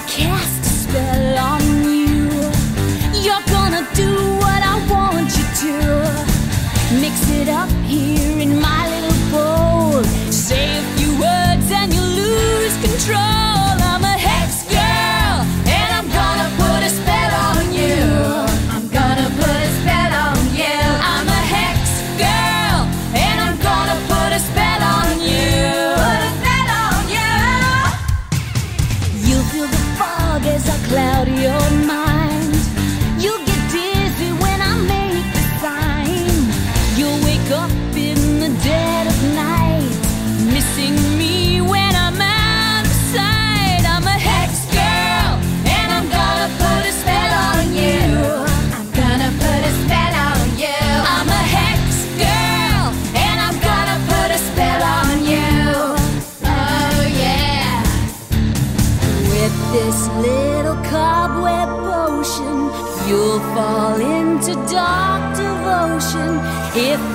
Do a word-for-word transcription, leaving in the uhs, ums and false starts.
cast a spell on you. You're gonna do what I want you to. Mix it up here in my little bowl. Say a few words and you lose control. I'm a hex girl, and I'm gonna put a spell on you. I'm gonna put a spell on you. I'm a hex girl, and I'm gonna put a spell on you. Put a spell on you. You'll feel the fog as I cloud your mind. You'll get dizzy when I make the sign. You'll wake up in the dead of night, missing me when I'm out of sight. I'm a hex girl, and I'm gonna put a spell on you. I'm gonna put a spell on you. I'm a hex girl, and I'm gonna put a spell on you. Oh yeah. With this little cobweb potion, you'll fall into dark devotion. If